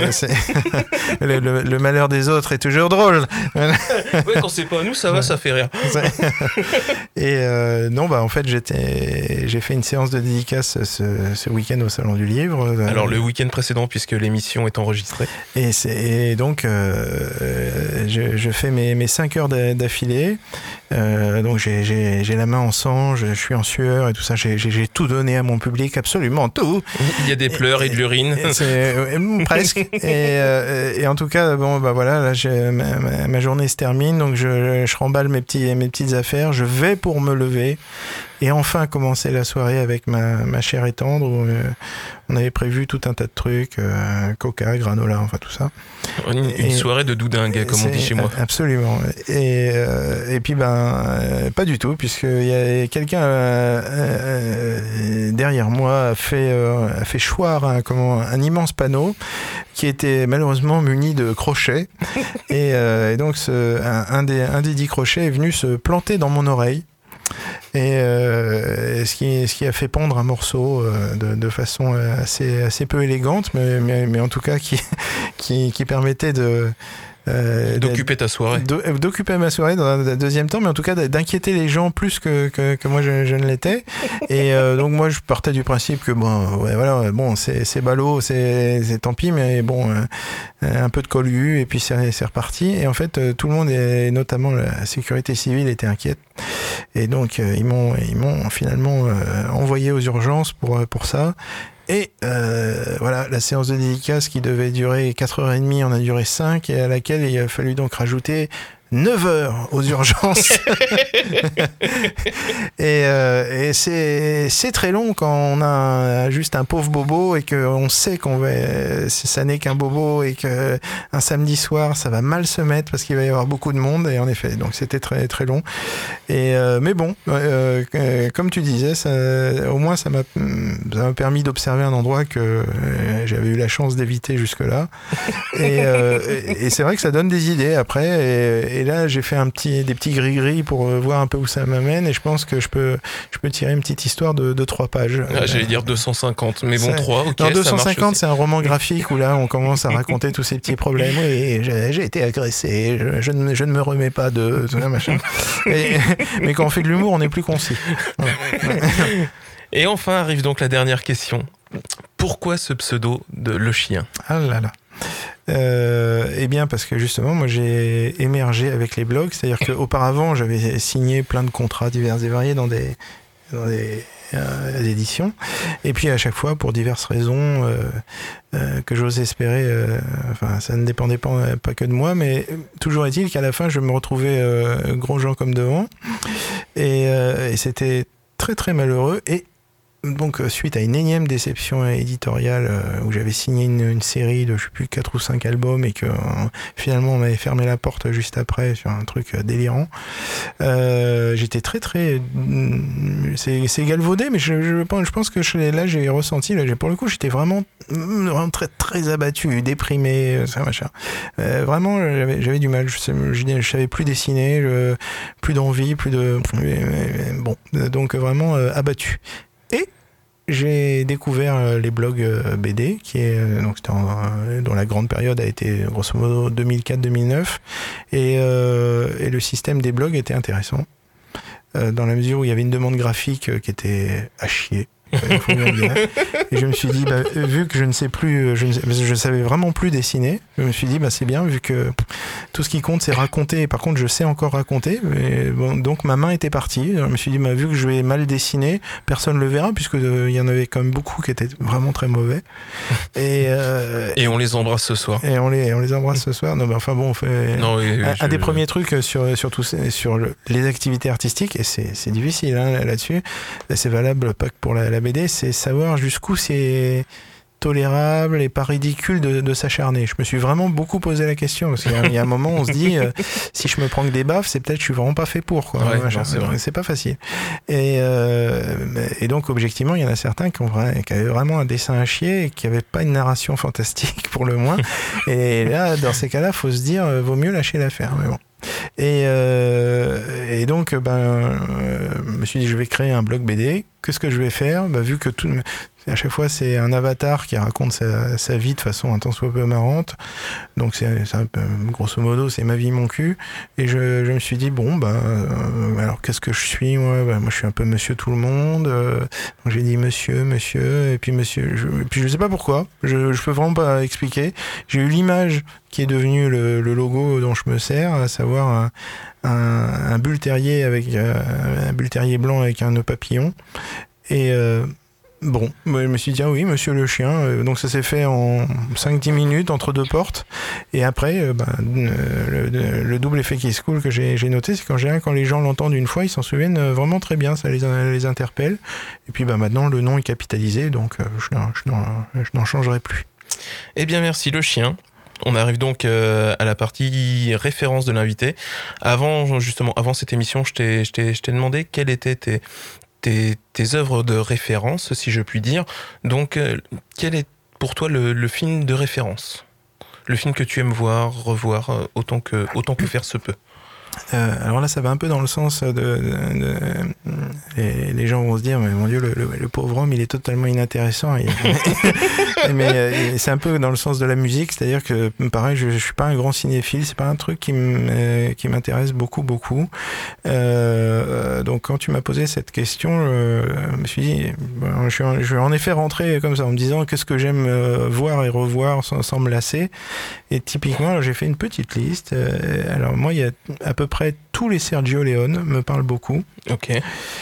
Le malheur des autres est toujours drôle.
Ouais, quand c'est pas nous, ça va, ça fait rire.
Et en fait j'ai fait une séance de dédicace ce week-end au Salon du Livre.
Alors le week-end précédent puisque l'émission est enregistrée.
Et donc je fais mes 5 heures d'affilée. Donc j'ai la main en sang, je suis en sueur et tout ça. J'ai tout donné à mon public, absolument tout.
Il y a des pleurs et de l'urine.
Presque. Et en tout cas, bon, bah voilà, là, ma journée se termine, donc je remballe mes petites affaires, je vais pour me lever et enfin commencer la soirée avec ma chère et tendre où on avait prévu tout un tas de trucs, coca, granola, enfin tout ça.
Une soirée de doudingue, comme on dit chez moi.
Absolument. Et puis pas du tout, puisqu'il y a quelqu'un derrière moi a fait choir un immense panneau qui était malheureusement muni de crochets. Et donc un des 10 crochets est venu se planter dans mon oreille. Et ce qui a fait pendre un morceau de façon assez peu élégante, mais en tout cas qui permettait
d'occuper ta soirée.
D'occuper ma soirée dans un deuxième temps, mais en tout cas d'inquiéter les gens plus que moi je ne l'étais. Et donc moi je partais du principe que c'est ballot, c'est tant pis, mais bon, un peu de collus et puis c'est reparti. Et en fait tout le monde, et notamment la sécurité civile, était inquiète. Et donc ils m'ont finalement envoyé aux urgences pour ça. Et voilà, la séance de dédicace qui devait durer 4h30 en a duré 5, et à laquelle il a fallu donc rajouter 9 heures aux urgences. et c'est très long quand on a juste un pauvre bobo et qu'on sait ça n'est qu'un bobo et que un samedi soir ça va mal se mettre parce qu'il va y avoir beaucoup de monde. Et en effet, donc c'était très très long. Et mais bon, comme tu disais, au moins ça m'a permis d'observer un endroit que j'avais eu la chance d'éviter jusque-là. Et c'est vrai que ça donne des idées après. Et là, j'ai fait des petits gris-gris pour voir un peu où ça m'amène, et je pense que je peux tirer une petite histoire de 3 pages.
J'allais dire 250, mais bon, 3, ok.
Non, 250, c'est un roman graphique où là, on commence à raconter tous ces petits problèmes. Oui, j'ai été agressé, je ne me remets pas de tout ça, machin. Mais quand on fait de l'humour, on est plus concis. Ouais.
Et enfin arrive donc la dernière question. Pourquoi ce pseudo de Le Chien ?
Ah là là. Eh bien parce que justement moi j'ai émergé avec les blogs, c'est-à-dire qu'auparavant j'avais signé plein de contrats divers et variés dans des éditions, et puis à chaque fois pour diverses raisons que j'ose espérer, ça ne dépendait pas que de moi, mais toujours est-il qu'à la fin je me retrouvais gros gens comme devant, et c'était très très malheureux. Et donc suite à une énième déception éditoriale où j'avais signé une série de je sais plus 4 ou 5 albums et que finalement on m'avait fermé la porte juste après sur un truc délirant, j'étais très très c'est galvaudé, mais je pense que là j'ai ressenti, pour le coup j'étais vraiment très très abattu, déprimé, ça machin, vraiment j'avais du mal, je savais plus dessiner, plus d'envie, bon, donc vraiment abattu. Et j'ai découvert les blogs BD, qui est donc dont la grande période a été grosso modo 2004-2009, et le système des blogs était intéressant dans la mesure où il y avait une demande graphique qui était à chier. Il faut bien dire. Et je me suis dit, vu que je ne sais plus, je savais vraiment plus dessiner, je me suis dit, c'est bien, vu que tout ce qui compte c'est raconter, et par contre je sais encore raconter, et bon, donc ma main était partie. Je me suis dit, vu que je vais mal dessiner, personne ne le verra, puisque il y en avait quand même beaucoup qui étaient vraiment très mauvais. Et
on les embrasse ce soir.
Et on les embrasse ce soir. Non, mais enfin bon, on fait un des premiers trucs sur les activités artistiques, et c'est difficile là-dessus. C'est valable pas que pour la BD, c'est savoir jusqu'où c'est tolérable et pas ridicule de s'acharner. Je me suis vraiment beaucoup posé la question, parce qu'il y a un moment où on se dit si je me prends que des baffes, c'est peut-être que je suis vraiment pas fait pour, quoi.
Ouais,
c'est pas facile. Et donc objectivement il y en a certains qui avaient vraiment un dessin à chier et qui n'avaient pas une narration fantastique pour le moins, et là dans ces cas-là faut se dire vaut mieux lâcher l'affaire, mais bon. Et donc je me suis dit je vais créer un blog BD. Qu'est-ce que je vais faire ? Vu que à chaque fois c'est un avatar qui raconte sa vie de façon un tant soit peu marrante, donc c'est un peu, grosso modo c'est ma vie mon cul, et je me suis dit alors qu'est-ce que je suis moi je suis un peu monsieur tout le monde, donc j'ai dit monsieur, et puis puis je sais pas pourquoi, je peux vraiment pas expliquer, j'ai eu l'image qui est devenue le logo dont je me sers, à savoir un bulle terrier avec un bulle terrier blanc avec un nœud papillon, et Bon, moi, je me suis dit, ah oui, monsieur le chien. Donc ça s'est fait en 5-10 minutes entre deux portes. Et après, le double effet qui est cool que j'ai noté, c'est quand les gens l'entendent une fois, ils s'en souviennent vraiment très bien, ça les interpelle. Et puis maintenant, le nom est capitalisé, donc je n'en changerai plus.
Eh bien, merci le chien. On arrive donc à la partie référence de l'invité. Avant cette émission, je t'ai demandé quelles étaient tes œuvres de référence, si je puis dire. Donc, quel est pour toi le film de référence ? Le film que tu aimes voir, revoir, autant que faire se peut.
Alors là, ça va un peu dans le sens les gens vont se dire, mais mon Dieu, le pauvre homme, il est totalement inintéressant. Mais c'est un peu dans le sens de la musique, c'est-à-dire que, pareil, je suis pas un grand cinéphile, c'est pas un truc qui m'intéresse beaucoup. Donc, quand tu m'as posé cette question, je me suis dit, je vais en effet rentrer comme ça, en me disant qu'est-ce que j'aime voir et revoir sans me lasser. Et typiquement, alors, j'ai fait une petite liste. Alors moi, il y a à peu près tous les Sergio Leone me parlent beaucoup.
Ok.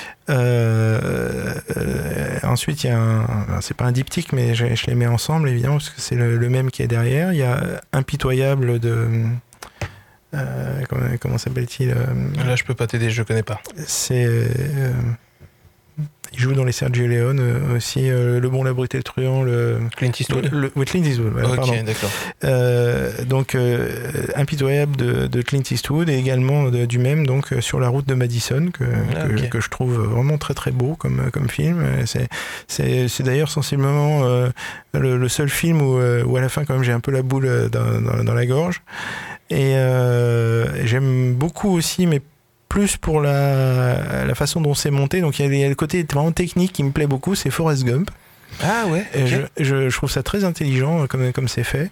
Ensuite, il y a c'est pas un diptyque, mais je les mets ensemble évidemment parce que c'est le même qui est derrière. Il y a Impitoyable de comment s'appelle-t-il
Là, je peux pas t'aider, je connais pas.
C'est il joue dans les Sergio Leone aussi, Le Bon, la Brute et le Truand,
Clint Eastwood.
Oui, Clint Eastwood. Voilà,
ok,
pardon.
d'accord.
Donc Impitoyable de Clint Eastwood et également du même, donc Sur la route de Madison que je trouve vraiment très très beau comme film. C'est d'ailleurs sensiblement le seul film où à la fin quand même j'ai un peu la boule dans la gorge. Et j'aime beaucoup aussi, mais plus pour la façon dont c'est monté. Donc il y a le côté vraiment technique qui me plaît beaucoup, c'est Forrest Gump.
Ah ouais, okay.
Je trouve ça très intelligent comme c'est fait.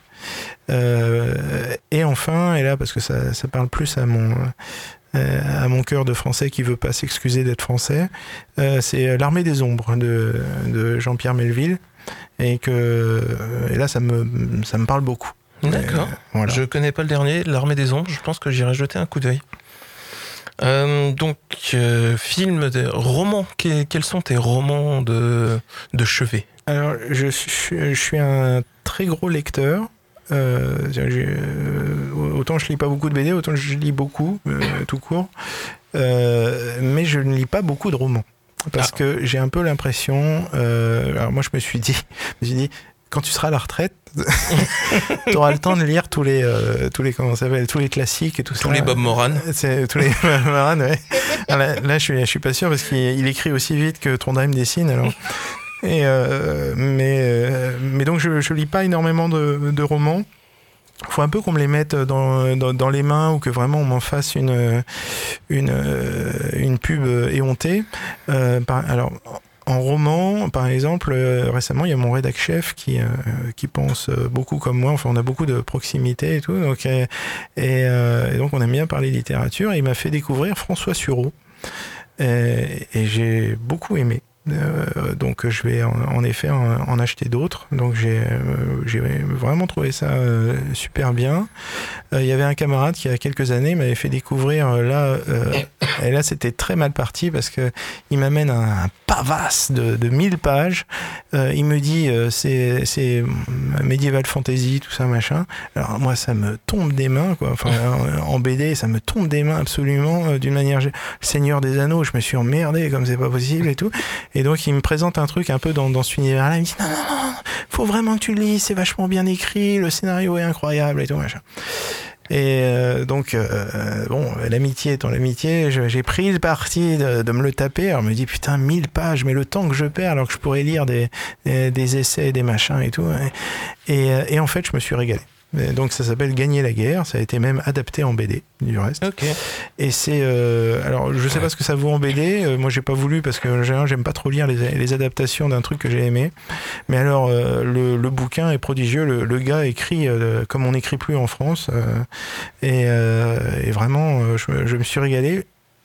Et enfin, et là parce que ça parle plus à mon cœur de français qui veut pas s'excuser d'être français, c'est L'Armée des Ombres de Jean-Pierre Melville, et là ça me parle beaucoup.
D'accord. Voilà. Je connais pas le dernier, L'Armée des Ombres. Je pense que j'irai jeter un coup d'œil. Film, romans. Quels sont tes romans de chevet ?
Alors, je suis un très gros lecteur. Autant je lis pas beaucoup de BD, autant je lis beaucoup, tout court. Mais je ne lis pas beaucoup de romans. Parce que j'ai un peu l'impression... alors moi, je me suis dit quand tu seras à la retraite, tu auras le temps de lire tous les comment ça s'appelle, tous les classiques et tout ça.
Tous les Bob Moran.
C'est tous les Bob Moran, ouais. Là, je suis pas sûr parce qu'il écrit aussi vite que Trondheim dessine. Alors. Et mais donc je lis pas énormément de romans. Faut un peu qu'on me les mette dans les mains ou que vraiment on m'en fasse une pub éhontée. Alors. En roman, par exemple, récemment, il y a mon rédac chef qui pense beaucoup comme moi. Enfin, on a beaucoup de proximité et tout. Donc, et donc, on aime bien parler littérature. Et il m'a fait découvrir François Sureau. Et j'ai beaucoup aimé. Donc, je vais en effet en acheter d'autres. Donc, j'ai vraiment trouvé ça super bien. Il y avait un camarade qui, il y a quelques années, m'avait fait découvrir et là, c'était très mal parti parce que il m'amène un pavasse de 1000 pages. Il me dit, c'est médiéval fantasy, tout ça, machin. Alors, moi, ça me tombe des mains, quoi. Enfin, en BD, ça me tombe des mains absolument, d'une manière... Seigneur des Anneaux, je me suis emmerdé comme c'est pas possible et tout. Et donc, il me présente un truc un peu dans cet univers-là. Il me dit, non, faut vraiment que tu le lises, c'est vachement bien écrit, le scénario est incroyable et tout, machin. Et donc, bon, l'amitié étant l'amitié, j'ai pris le parti de me le taper. Alors, je me dis, putain, 1000 pages, mais le temps que je perds alors que je pourrais lire des essais, des machins et tout. Et en fait, je me suis régalé. Donc ça s'appelle Gagner la guerre, ça a été même adapté en BD du reste.
Ok.
Et c'est alors je sais pas ce que ça vaut en BD, moi j'ai pas voulu parce que en général j'aime pas trop lire les adaptations d'un truc que j'ai aimé. Mais alors le bouquin est prodigieux, le gars écrit comme on n'écrit plus en France et vraiment je me suis régalé.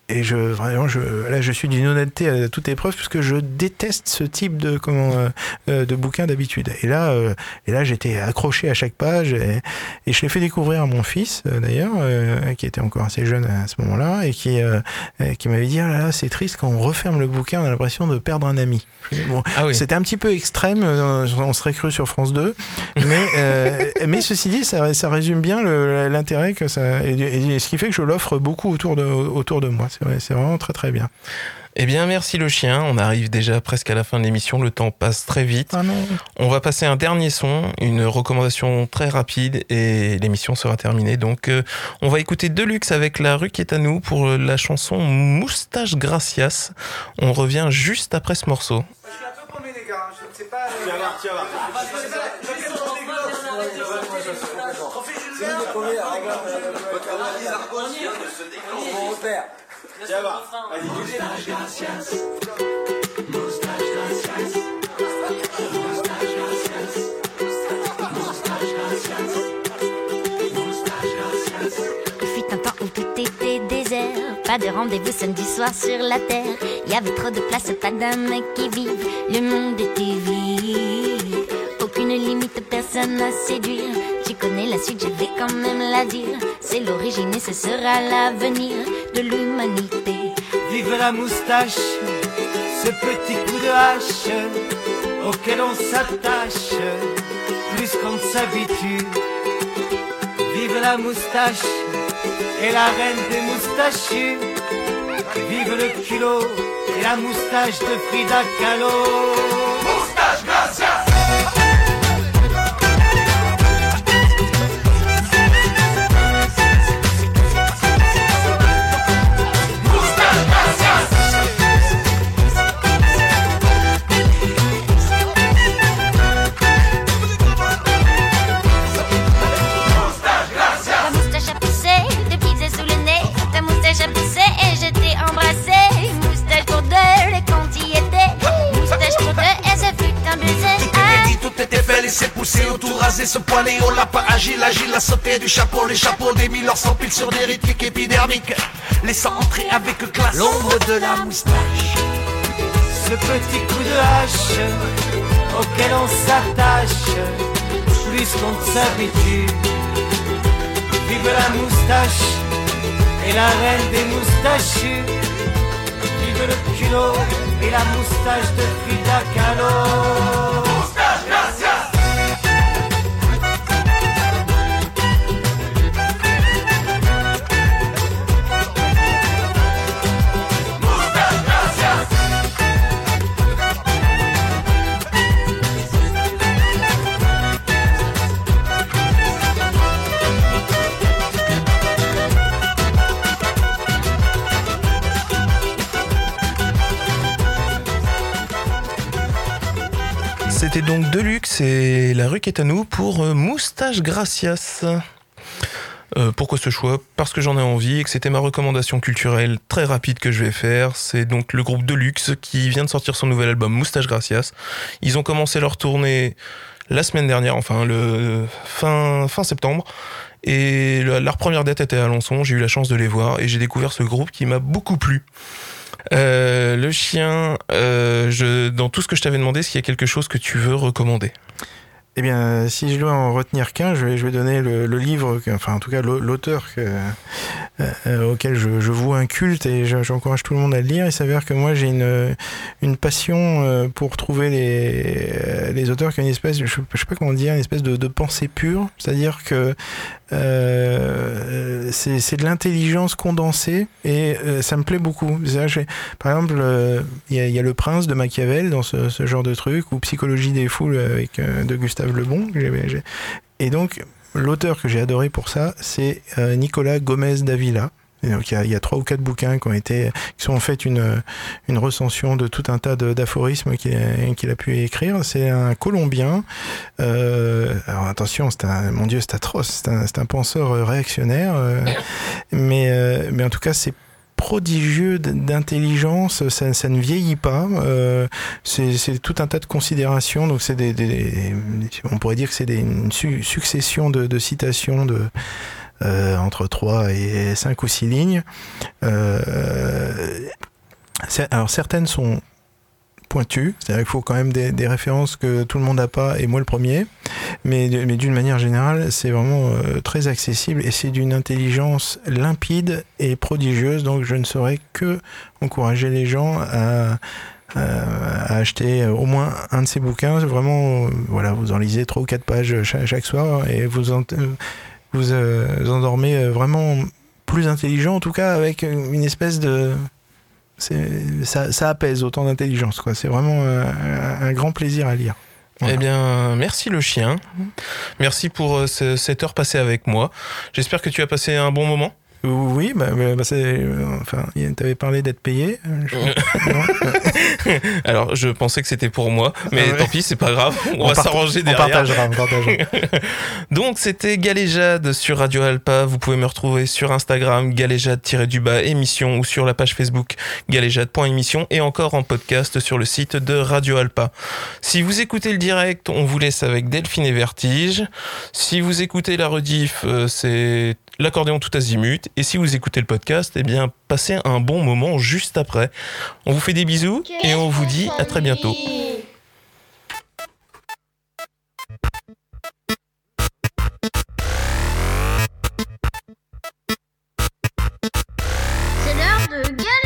là, je suis d'une honnêteté à toute épreuve puisque je déteste ce type de bouquin d'habitude. Et là, j'étais accroché à chaque page et je l'ai fait découvrir à mon fils, d'ailleurs, qui était encore assez jeune à ce moment-là et qui m'avait dit, ah là là, c'est triste quand on referme le bouquin, on a l'impression de perdre un ami. Bon, c'était un petit peu extrême, on serait cru sur France 2, mais ceci dit, ça résume bien l'intérêt que ça, et ce qui fait que je l'offre beaucoup autour de moi. C'est vraiment très très bien.
Eh bien, merci le chien. On arrive déjà presque à la fin de l'émission. Le temps passe très vite.
Ah non.
On va passer un dernier son, une recommandation très rapide et l'émission sera terminée. Donc, on va écouter Deluxe avec La rue qui est à nous pour la chanson Moustache Gracias. On revient juste après ce morceau.
Je suis un peu paumé, les gars. Je ne sais pas. Tiens, va.
Il fut un temps où tout était désert, pas de rendez-vous samedi soir sur la terre. Il y avait trop de place, pas d'âme qui vivent, le monde était vide. Aucune limite, personne à séduire. Tu connais la suite, je vais quand même la dire. C'est l'origine et ce sera l'avenir de l'humanité.
Vive la moustache, ce petit coup de hache auquel on s'attache plus qu'on ne s'habitue. Vive la moustache et la reine des moustachus. Vive le culot et la moustache de Frida Kahlo. Moustache gracias.
Laisser pousser au tout raser, se poiler au lapin agile, agile à sauter du chapeau, les chapeaux des mille s'empilent sur des rythmiques épidermiques, laissant entrer avec classe l'ombre de la moustache.
Ce petit coup de hache auquel on s'attache plus qu'on ne s'habitue. Vive la moustache et la reine des moustachus. Vive le culot et la moustache de Frida Kahlo. Moustache gracias.
C'était donc Deluxe et La rue qui est à nous pour Moustache Gracias. Pourquoi ce choix ? Parce que j'en ai envie et que c'était ma recommandation culturelle très rapide que je vais faire. C'est donc le groupe Deluxe qui vient de sortir son nouvel album Moustache Gracias. Ils ont commencé leur tournée la semaine dernière, enfin le fin septembre. Et leur première date était à Alençon, j'ai eu la chance de les voir et j'ai découvert ce groupe qui m'a beaucoup plu. Le chien, dans tout ce que je t'avais demandé, est-ce qu'il y a quelque chose que tu veux recommander ?
Eh bien, si je dois en retenir qu'un, je vais donner le livre, enfin en tout cas l'auteur auquel je voue un culte et j'encourage tout le monde à le lire. Il s'avère que moi j'ai une passion pour trouver les auteurs qui ont une espèce, je sais pas comment dire, une espèce de pensée pure, c'est-à-dire que c'est de l'intelligence condensée et ça me plaît beaucoup. Par exemple, il y a Le Prince de Machiavel dans ce genre de truc, ou Psychologie des foules avec de Gustave Le Bon. Et donc l'auteur que j'ai adoré pour ça, c'est Nicolas Gomez d'Avila. Et donc il y a 3 ou 4 bouquins qui sont en fait une recension de tout un tas d'aphorismes qu'il a pu écrire. C'est un Colombien. Alors attention, mon Dieu, c'est atroce. C'est un penseur réactionnaire. Mais en tout cas, c'est prodigieux d'intelligence, ça ne vieillit pas. C'est tout un tas de considérations. Donc c'est on pourrait dire que c'est une succession de citations entre 3 et 5 ou 6 lignes. Alors certaines sont pointues, c'est-à-dire qu'il faut quand même des références que tout le monde n'a pas, et moi le premier, mais d'une manière générale, c'est vraiment très accessible, et c'est d'une intelligence limpide et prodigieuse, donc je ne saurais que encourager les gens à acheter au moins un de ces bouquins. Vraiment, voilà, vous en lisez 3 ou 4 pages chaque soir, et vous endormez vraiment plus intelligent, en tout cas avec une espèce de... Ça apaise autant d'intelligence, quoi. C'est vraiment un grand plaisir à lire. Voilà.
Eh bien, merci le chien. Merci pour cette heure passée avec moi. J'espère que tu as passé un bon moment.
Oui, enfin, t'avais parlé d'être payé.
Alors, je pensais que c'était pour moi, mais tant pis, c'est pas grave. On va s'arranger derrière.
On partagera.
Donc, c'était Galéjade sur Radio Alpa. Vous pouvez me retrouver sur Instagram, galéjade-du-bas émission, ou sur la page Facebook galéjade.émission, et encore en podcast sur le site de Radio Alpa. Si vous écoutez le direct, on vous laisse avec Delphine et Vertige. Si vous écoutez la rediff, c'est l'accordéon tout azimut. Et si vous écoutez le podcast, eh bien, passez un bon moment juste après. On vous fait des bisous et on vous dit à très bientôt.
C'est l'heure de Galéjade.